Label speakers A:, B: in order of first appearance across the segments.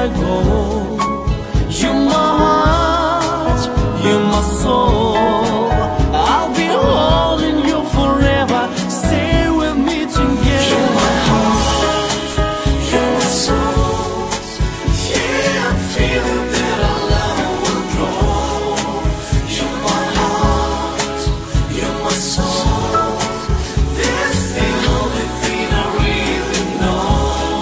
A: go. You're my heart, you're my soul. I'll be holding you forever. Stay with me together. You're my heart, you're my soul. Yeah, I'm feeling that our love will grow. You're my heart, you're my soul. This is the only thing I really know.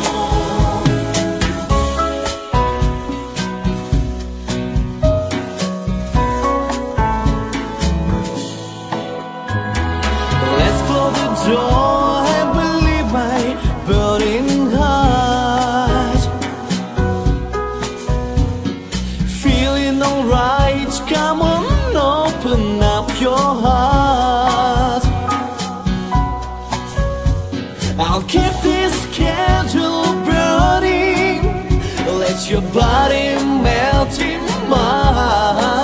A: Let's close the door and believe my burning heart. Feeling alright, come on, open up your heart. I'll keep this candle burning. Let your body melt in mine.